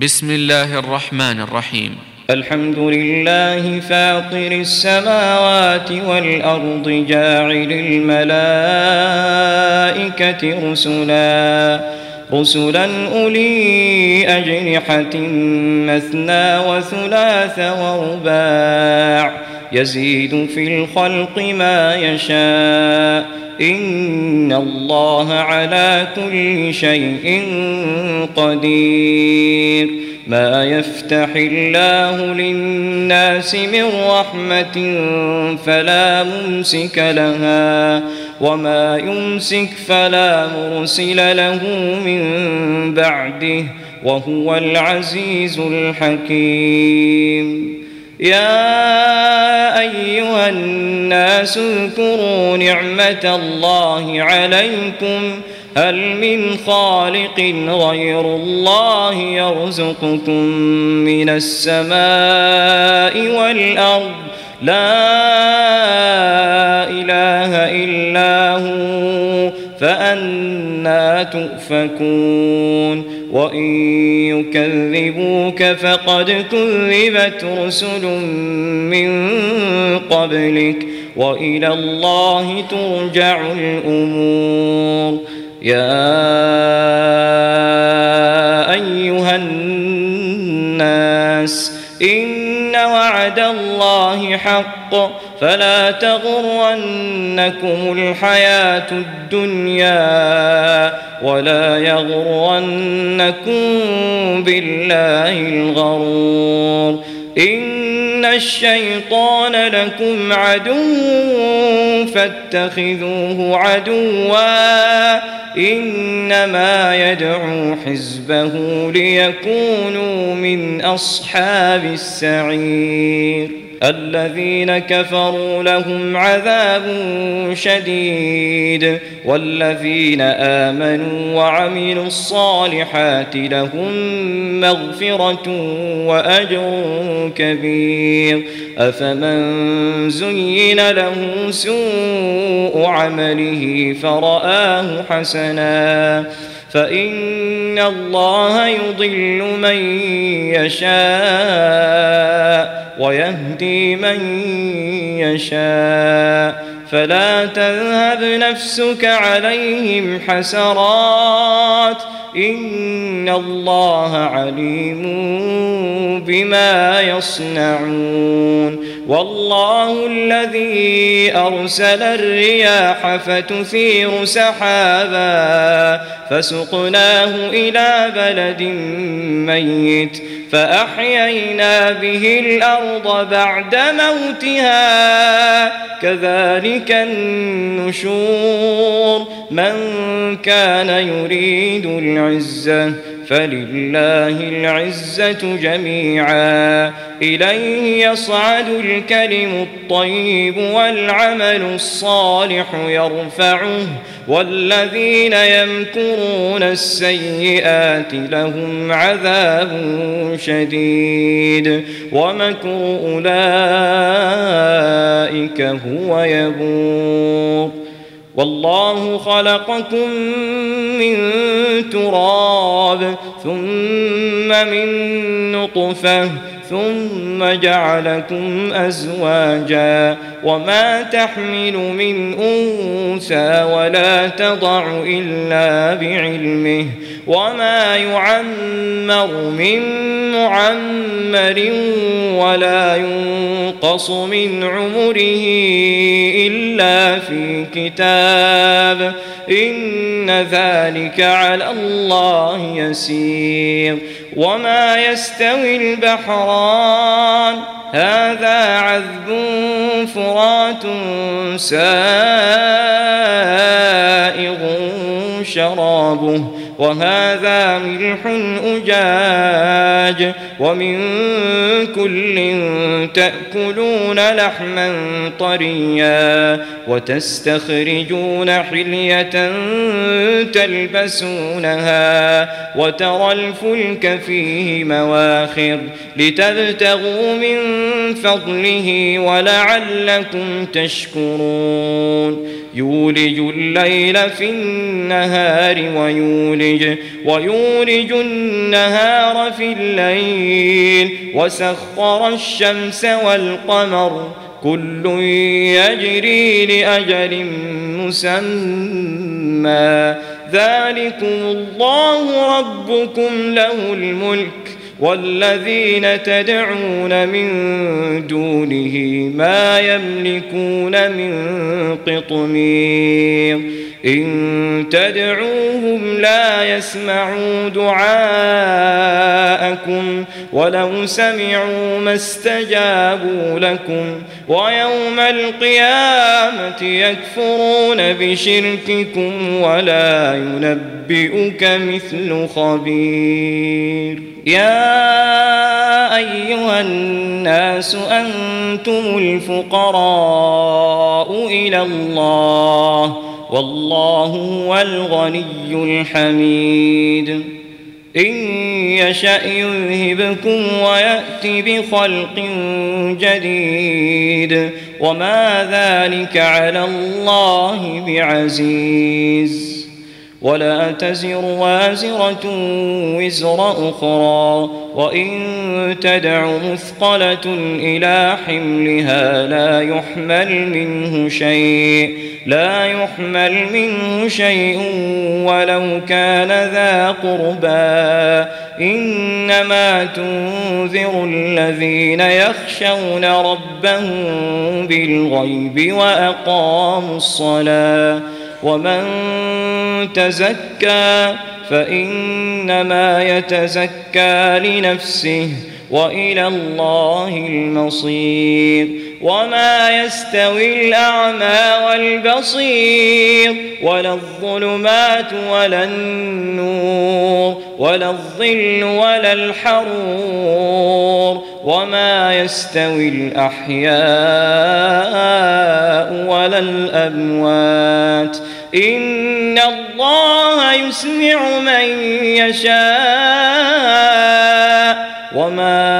بسم الله الرحمن الرحيم. الحمد لله فاطر السماوات والأرض جاعل الملائكة رسلا أولي أجنحة مثنى وثلاث ورباع يزيد في الخلق ما يشاء إن الله على كل شيء قدير. ما يفتح الله للناس من رحمة فلا ممسك لها وما يمسك فلا مرسل له من بعده وهو العزيز الحكيم. يا أيها الناس اذكروا نعمة الله عليكم هل من خالق غير الله يرزقكم من السماء والأرض لا إله إلا هو فأنى تؤفكون. وإن يكذبوك فقد كذبت رسل من قبلك وإلى الله ترجع الأمور. يا أيها الناس إن وعد الله حق فلا تغرنكم الحياة الدنيا ولا يغرنكم بالله الغرور. إن الشيطان لكم عدو فاتخذوه عدوا إنما يدعو حزبه ليكونوا من أصحاب السعير. الذين كفروا لهم عذاب شديد والذين آمنوا وعملوا الصالحات لهم مغفرة وأجر كبير. أفمن زين له سوء عمله فرآه حسنا فإن الله يضل من يشاء ويهدي من يشاء فلا تذهب نفسك عليهم حسرات إن الله عليم بما يصنعون. والله الذي أرسل الرياح فتثير سحابا فسقناه إلى بلد ميت فأحيينا به الأرض بعد موتها كذلك النشور. من كان يريد العزة فلله العزة جميعا إليه يصعد الكلم الطيب والعمل الصالح يرفعه والذين يمكرون السيئات لهم عذاب شديد ومكر أولئك هو يبور. والله خلقكم من تراب ثم من نطفة ثم جعلكم أزواجا وما تحمل من أنثى ولا تضع إلا بعلمه وما يعمر من معمر ولا ينقص من عمره إلا في كتاب إن ذلك على الله يسير. وما يستوي البحران هذا عذب فرات سائغ شرابه وهذا ملح أجاج ومن كل تأكلون لحما طريا وتستخرجون حلية تلبسونها وترى الفلك فيه مواخر لتبتغوا من فضله ولعلكم تشكرون. يولج الليل في النهار ويولج النهار في الليل وسخر الشمس والقمر كل يجري لأجل مسمى ذلكم الله ربكم له الملك والذين تدعون من دونه ما يملكون من قطمير إن تدعوهم لا يسمعوا دعاءكم ولو سمعوا ما استجابوا لكم ويوم القيامة يكفرون بشرككم ولا ينبئك مثل خبير يا أيها الناس أنتم الفقراء إلى الله والله هو الغني الحميد إن يشأ يذهبكم ويأتي بخلق جديد وما ذلك على الله بعزيز ولا تزر وازرة وزر أخرى وإن تدع مثقلة إلى حملها لا يحمل منه شيء ولو كان ذا قربى إنما تنذر الذين يخشون ربهم بالغيب وأقاموا الصلاة ومن تزكى فإنما يتزكى لنفسه وإلى الله المصير وما يستوي الأعمى والبصير ولا الظلمات ولا النور ولا الظل ولا الحرور وما يستوي الأحياء ولا الأموات إن الله يسمع من يشاء وما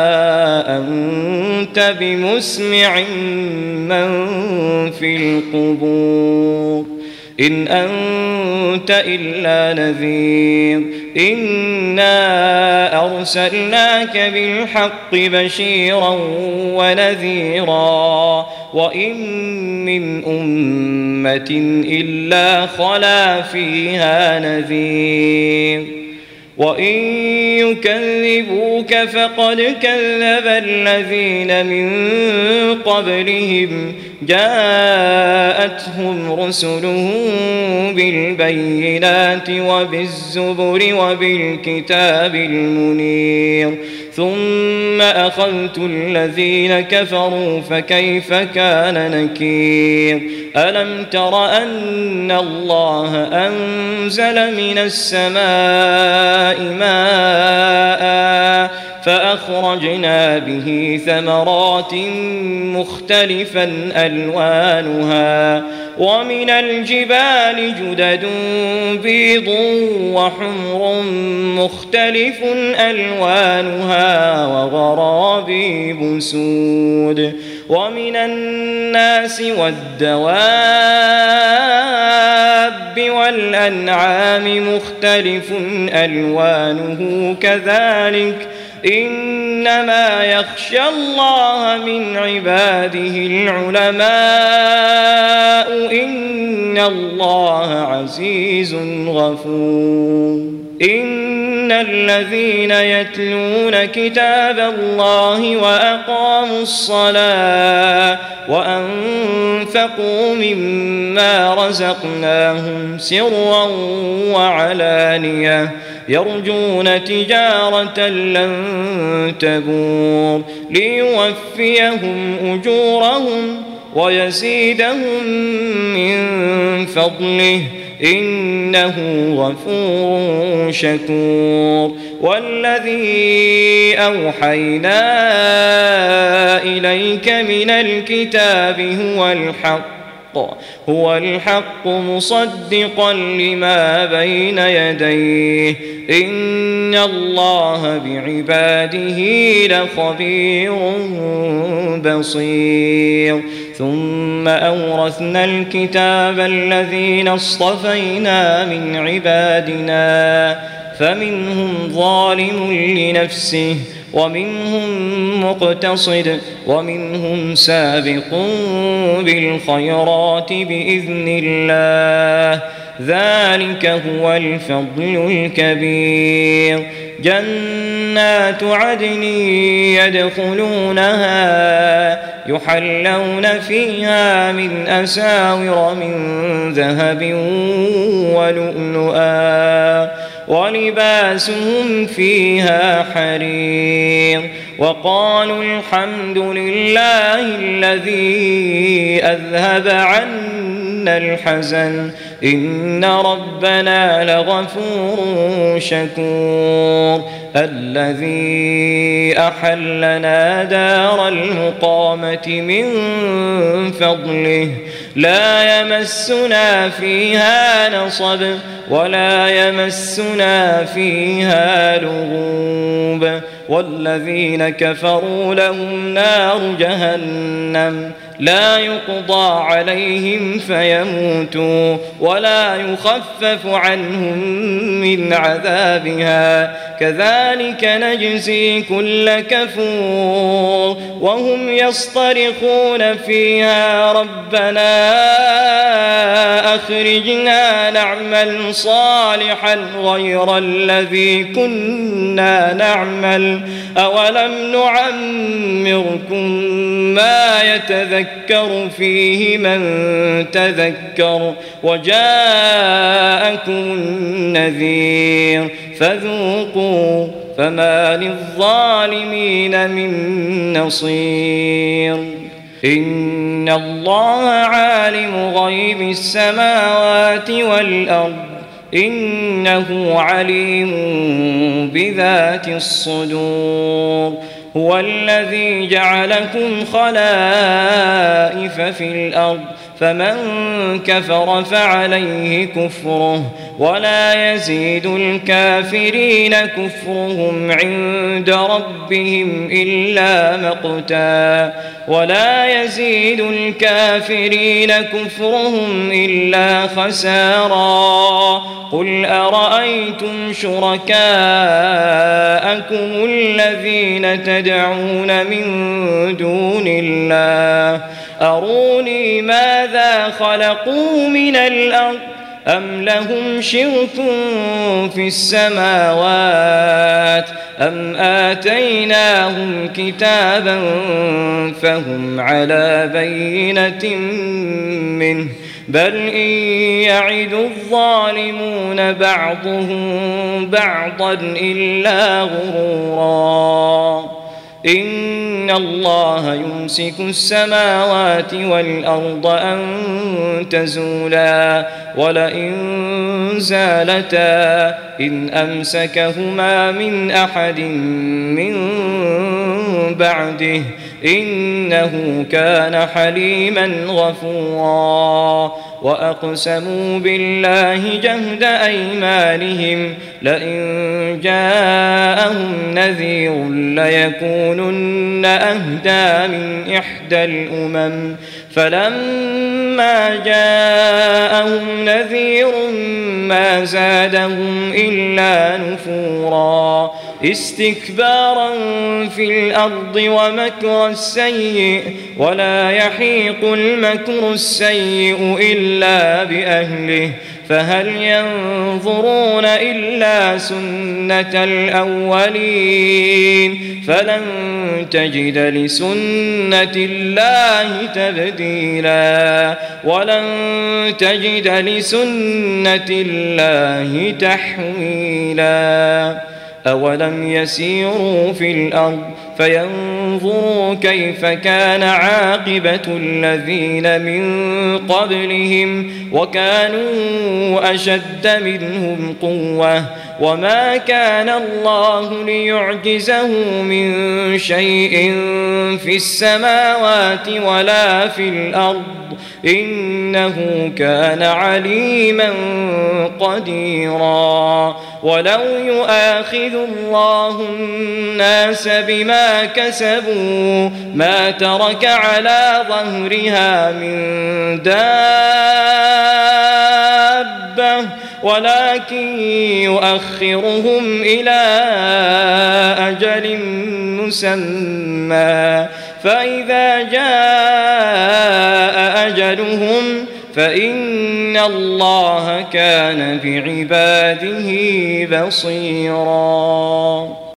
أنت بمسمع من في القبور إن أنت إلا نذير إنا أرسلناك بالحق بشيرا ونذيرا وإن من أمة إلا خلا فيها نذير وإن يكذبوك فقد كذب الذين من قبلهم جاءتهم رسلهم بالبينات وبالزبر وبالكتاب المنير ثم أخذت الذين كفروا فكيف كان نكير ألم تر أن الله أنزل من السماء ماء فأخرجنا به ثمرات مختلفا ألوانها ومن الجبال جدد بيض وحمر مختلف ألوانها وغرابيب سود ومن الناس والدواب والأنعام مختلف ألوانه كذلك إنما يخشى الله من عباده العلماء إن الله عزيز غفور إن الذين يتلون كتاب الله وأقاموا الصلاة وأنفقوا مما رزقناهم سرا وعلانية يرجون تجارة لن تبور ليوفيهم أجورهم ويزيدهم من فضله إنه غفور شكور والذي أوحينا إليك من الكتاب هو الحق هو الحق مصدقا لما بين يديه إن الله بعباده لخبير بصير ثم أورثنا الكتاب الذين اصطفينا من عبادنا فمنهم ظالم لنفسه ومنهم مقتصد ومنهم سابق بالخيرات بإذن الله ذلك هو الفضل الكبير جنات عدن يدخلونها يحلون فيها من أساور من ذهب ولؤلؤا ولباسهم فيها حرير وقالوا الحمد لله الذي أذهب عنا الحزن إن ربنا لغفور شكور الذي أحلنا دار المقامة من فضله لا يمسنا فيها نصب ولا يمسنا فيها لغوب والذين كفروا لهم نار جهنم لا يقضى عليهم فيموتوا ولا يخفف عنهم من عذابها كذلك نجزي كل كفور وهم يصطرخون فيها ربنا أخرجنا نعمل صالحا غير الذي كنا نعمل أولم نعمركم ما يتذكر فيه من تذكر وجاءكم النذير فذوقوا فما للظالمين من نصير إن الله عالم غيب السماوات والأرض إنه عليم بذات الصدور هو الذي جعلكم خلائف في الأرض فمن كفر فعليه كفره ولا يزيد الكافرين كفرهم عند ربهم إلا مقتا ولا يزيد الكافرين كفرهم إلا خسارا قل أرأيتم شركاءكم الذين تدعون من دون الله أروني ماذا خلقوا من الأرض أم لهم شرك في السماوات أم آتيناهم كتابا فهم على بينة منه بل إن يعد الظالمون بعضهم بعضا إلا غرورا إن الله يمسك السماوات والأرض أن تزولا ولئن زالتا إن أمسكهما من أحد من بعده إنه كان حليما غفورا وأقسموا بالله جهد أيمانهم لئن جاءهم نذير ليكونن أهدى من إحدى الأمم فلما جاءهم نذير ما زادهم إلا نفورا استكبارا في الأرض ومكر السيء ولا يحيق المكر السيء إلا بأهله فهل ينظرون إلا سنة الأولين فلن تجد لسنة الله تبديلا ولن تجد لسنة الله تحويلا أولم يسيروا في الأرض فينظروا كيف كان عاقبة الذين من قبلهم وكانوا أشد منهم قوة وما كان الله ليعجزه من شيء في السماوات ولا في الأرض إنه كان عليما قديرا ولو يؤاخذ الله الناس بما كسبوا ما ترك على ظهرها من دابة ولكن يؤخرهم إلى أجل مسمى فإذا جاء أجلهم فإن الله كان بعباده بصيراً.